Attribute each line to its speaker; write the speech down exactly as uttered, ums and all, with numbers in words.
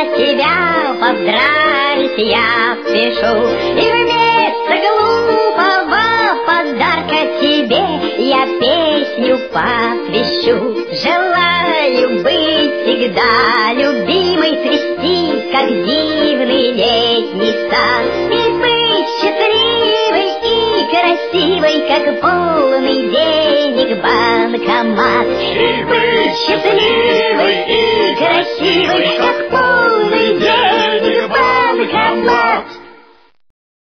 Speaker 1: тебя поздравить я спешу. И вместо глупого подарка тебе я песню посвящу. Желаю быть всегда любимой, цвести, как дивный летний сад, и быть счастливой и красивой, как полный денег банкомат. И быть счастливой и красивой, как полный